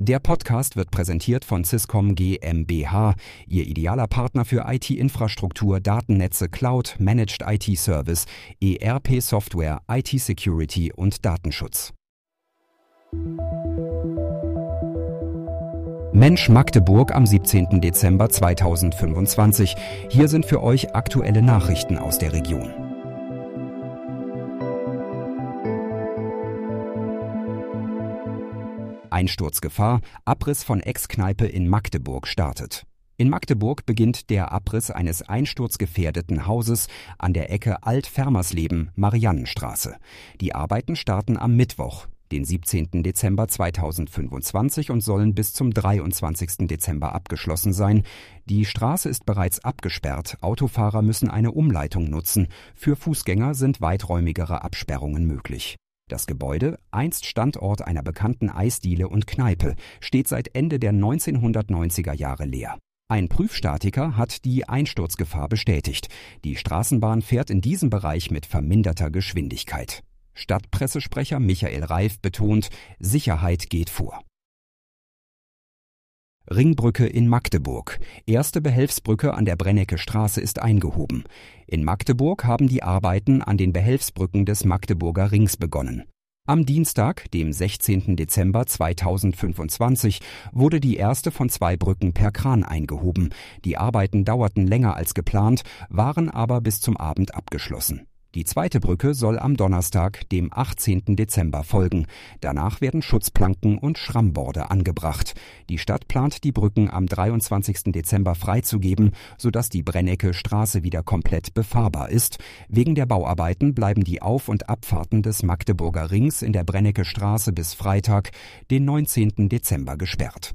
Der Podcast wird präsentiert von Swisscom GmbH, Ihr idealer Partner für IT-Infrastruktur, Datennetze, Cloud, Managed IT-Service, ERP-Software, IT-Security und Datenschutz. Mensch Magdeburg am 17. Dezember 2025. Hier sind für euch aktuelle Nachrichten aus der Region. Einsturzgefahr, Abriss von Ex-Kneipe in Magdeburg startet. In Magdeburg beginnt der Abriss eines einsturzgefährdeten Hauses an der Ecke Alt-Fermersleben-Mariannenstraße. Die Arbeiten starten am Mittwoch, den 17. Dezember 2025 und sollen bis zum 23. Dezember abgeschlossen sein. Die Straße ist bereits abgesperrt, Autofahrer müssen eine Umleitung nutzen. Für Fußgänger sind weiträumigere Absperrungen möglich. Das Gebäude, einst Standort einer bekannten Eisdiele und Kneipe, steht seit Ende der 1990er Jahre leer. Ein Prüfstatiker hat die Einsturzgefahr bestätigt. Die Straßenbahn fährt in diesem Bereich mit verminderter Geschwindigkeit. Stadtpressesprecher Michael Reif betont, Sicherheit geht vor. Ringbrücke in Magdeburg. Erste Behelfsbrücke an der Brennecke Straße ist eingehoben. In Magdeburg haben die Arbeiten an den Behelfsbrücken des Magdeburger Rings begonnen. Am Dienstag, dem 16. Dezember 2025, wurde die erste von 2 Brücken per Kran eingehoben. Die Arbeiten dauerten länger als geplant, waren aber bis zum Abend abgeschlossen. Die zweite Brücke soll am Donnerstag, dem 18. Dezember folgen. Danach werden Schutzplanken und Schrammborde angebracht. Die Stadt plant, die Brücken am 23. Dezember freizugeben, sodass die Brennecke Straße wieder komplett befahrbar ist. Wegen der Bauarbeiten bleiben die Auf- und Abfahrten des Magdeburger Rings in der Brennecke Straße bis Freitag, den 19. Dezember gesperrt.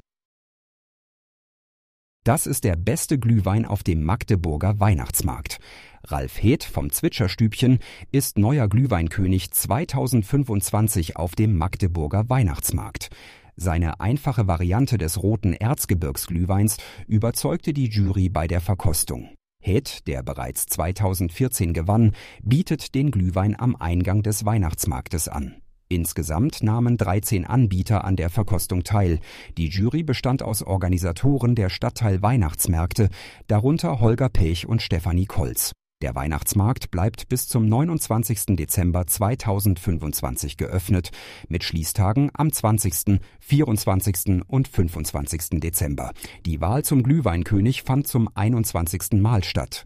Das ist der beste Glühwein auf dem Magdeburger Weihnachtsmarkt. Ralf Heeth vom Zwitscherstübchen ist neuer Glühweinkönig 2025 auf dem Magdeburger Weihnachtsmarkt. Seine einfache Variante des roten Erzgebirgsglühweins überzeugte die Jury bei der Verkostung. Heeth, der bereits 2014 gewann, bietet den Glühwein am Eingang des Weihnachtsmarktes an. Insgesamt nahmen 13 Anbieter an der Verkostung teil. Die Jury bestand aus Organisatoren der Stadtteil Weihnachtsmärkte, darunter Holger Pech und Stefanie Kolz. Der Weihnachtsmarkt bleibt bis zum 29. Dezember 2025 geöffnet, mit Schließtagen am 20., 24. und 25. Dezember. Die Wahl zum Glühweinkönig fand zum 21. Mal statt.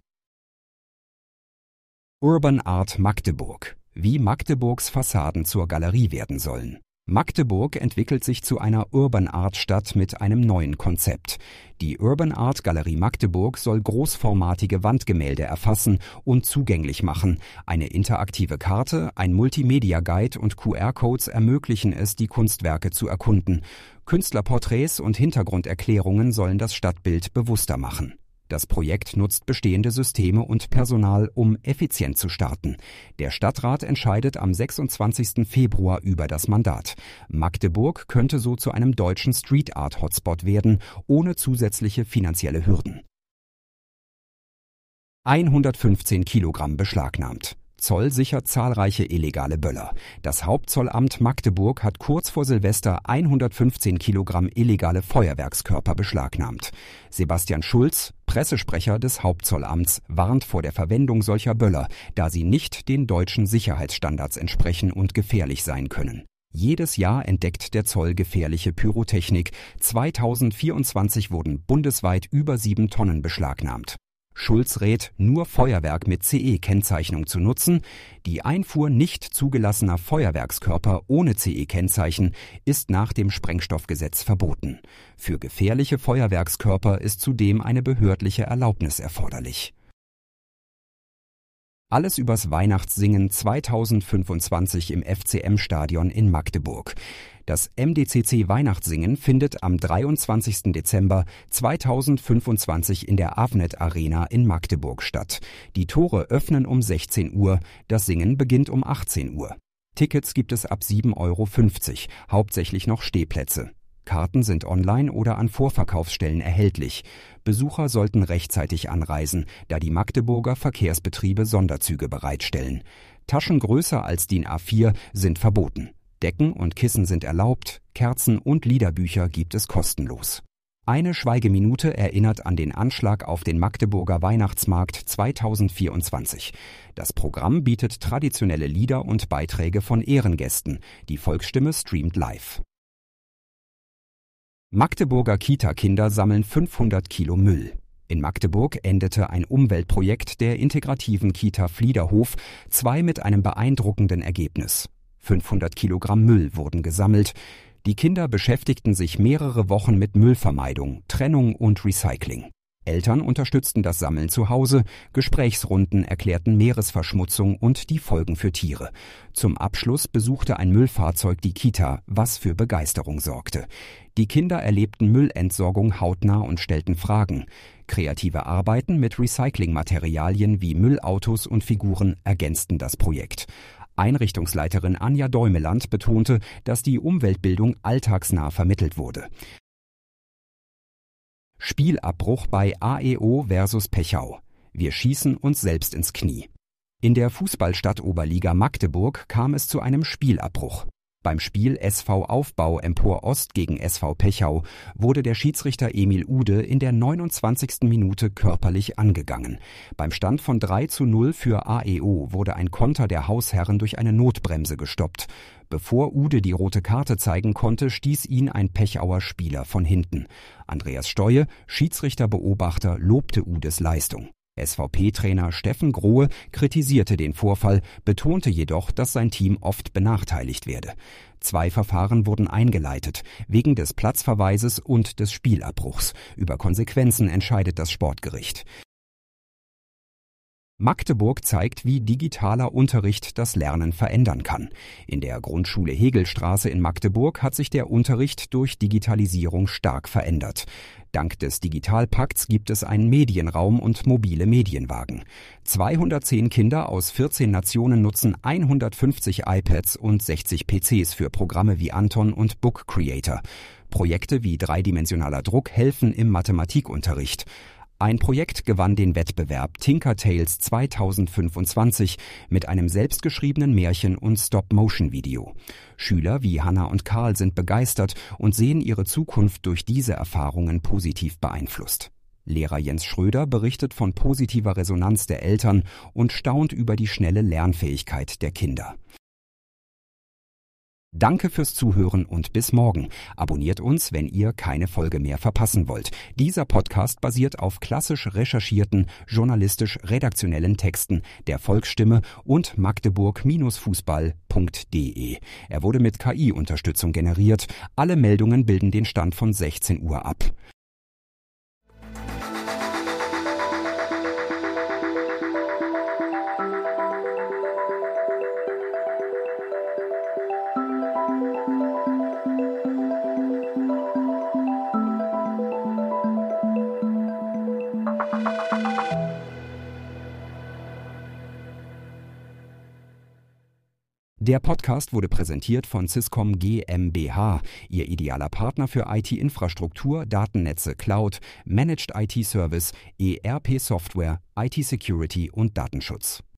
Urban Art Magdeburg. Wie Magdeburgs Fassaden zur Galerie werden sollen. Magdeburg entwickelt sich zu einer Urban Art Stadt mit einem neuen Konzept. Die Urban Art Galerie Magdeburg soll großformatige Wandgemälde erfassen und zugänglich machen. Eine interaktive Karte, ein Multimedia-Guide und QR-Codes ermöglichen es, die Kunstwerke zu erkunden. Künstlerporträts und Hintergrunderklärungen sollen das Stadtbild bewusster machen. Das Projekt nutzt bestehende Systeme und Personal, um effizient zu starten. Der Stadtrat entscheidet am 26. Februar über das Mandat. Magdeburg könnte so zu einem deutschen Street-Art-Hotspot werden, ohne zusätzliche finanzielle Hürden. 115 Kilogramm beschlagnahmt. Zoll sichert zahlreiche illegale Böller. Das Hauptzollamt Magdeburg hat kurz vor Silvester 115 Kilogramm illegale Feuerwerkskörper beschlagnahmt. Sebastian Schulz, Pressesprecher des Hauptzollamts, warnt vor der Verwendung solcher Böller, da sie nicht den deutschen Sicherheitsstandards entsprechen und gefährlich sein können. Jedes Jahr entdeckt der Zoll gefährliche Pyrotechnik. 2024 wurden bundesweit über 7 Tonnen beschlagnahmt. Schulz rät, nur Feuerwerk mit CE-Kennzeichnung zu nutzen. Die Einfuhr nicht zugelassener Feuerwerkskörper ohne CE-Kennzeichen ist nach dem Sprengstoffgesetz verboten. Für gefährliche Feuerwerkskörper ist zudem eine behördliche Erlaubnis erforderlich. Alles übers Weihnachtssingen 2025 im FCM-Stadion in Magdeburg. Das MDCC Weihnachtssingen findet am 23. Dezember 2025 in der Avnet Arena in Magdeburg statt. Die Tore öffnen um 16 Uhr, das Singen beginnt um 18 Uhr. Tickets gibt es ab 7,50 €, hauptsächlich noch Stehplätze. Karten sind online oder an Vorverkaufsstellen erhältlich. Besucher sollten rechtzeitig anreisen, da die Magdeburger Verkehrsbetriebe Sonderzüge bereitstellen. Taschen größer als DIN A4 sind verboten. Decken und Kissen sind erlaubt, Kerzen und Liederbücher gibt es kostenlos. Eine Schweigeminute erinnert an den Anschlag auf den Magdeburger Weihnachtsmarkt 2024. Das Programm bietet traditionelle Lieder und Beiträge von Ehrengästen. Die Volksstimme streamt live. Magdeburger Kita-Kinder sammeln 500 Kilo Müll. In Magdeburg endete ein Umweltprojekt der integrativen Kita Fliederhof, 2 mit einem beeindruckenden Ergebnis. 500 Kilogramm Müll wurden gesammelt. Die Kinder beschäftigten sich mehrere Wochen mit Müllvermeidung, Trennung und Recycling. Eltern unterstützten das Sammeln zu Hause, Gesprächsrunden erklärten Meeresverschmutzung und die Folgen für Tiere. Zum Abschluss besuchte ein Müllfahrzeug die Kita, was für Begeisterung sorgte. Die Kinder erlebten Müllentsorgung hautnah und stellten Fragen. Kreative Arbeiten mit Recyclingmaterialien wie Müllautos und Figuren ergänzten das Projekt. Einrichtungsleiterin Anja Däumeland betonte, dass die Umweltbildung alltagsnah vermittelt wurde. Spielabbruch bei AEO versus Pechau. Wir schießen uns selbst ins Knie. In der Fußballstadt Oberliga Magdeburg kam es zu einem Spielabbruch. Beim Spiel SV Aufbau Empor Ost gegen SV Pechau wurde der Schiedsrichter Emil Ude in der 29. Minute körperlich angegangen. Beim Stand von 3:0 für AEO wurde ein Konter der Hausherren durch eine Notbremse gestoppt. Bevor Ude die rote Karte zeigen konnte, stieß ihn ein Pechauer Spieler von hinten. Andreas Steue, Schiedsrichterbeobachter, lobte Udes Leistung. SVP-Trainer Steffen Grohe kritisierte den Vorfall, betonte jedoch, dass sein Team oft benachteiligt werde. 2 Verfahren wurden eingeleitet, wegen des Platzverweises und des Spielabbruchs. Über Konsequenzen entscheidet das Sportgericht. Magdeburg zeigt, wie digitaler Unterricht das Lernen verändern kann. In der Grundschule Hegelstraße in Magdeburg hat sich der Unterricht durch Digitalisierung stark verändert. Dank des Digitalpakts gibt es einen Medienraum und mobile Medienwagen. 210 Kinder aus 14 Nationen nutzen 150 iPads und 60 PCs für Programme wie Anton und Book Creator. Projekte wie dreidimensionaler Druck helfen im Mathematikunterricht. Ein Projekt gewann den Wettbewerb Tinkertales 2025 mit einem selbstgeschriebenen Märchen- und Stop-Motion-Video. Schüler wie Hannah und Karl sind begeistert und sehen ihre Zukunft durch diese Erfahrungen positiv beeinflusst. Lehrer Jens Schröder berichtet von positiver Resonanz der Eltern und staunt über die schnelle Lernfähigkeit der Kinder. Danke fürs Zuhören und bis morgen. Abonniert uns, wenn ihr keine Folge mehr verpassen wollt. Dieser Podcast basiert auf klassisch recherchierten, journalistisch-redaktionellen Texten der Volksstimme und magdeburg-fußball.de. Er wurde mit KI-Unterstützung generiert. Alle Meldungen bilden den Stand von 16 Uhr ab. Der Podcast wurde präsentiert von Syscom GmbH, Ihr idealer Partner für IT-Infrastruktur, Datennetze, Cloud, Managed IT-Service, ERP-Software, IT-Security und Datenschutz.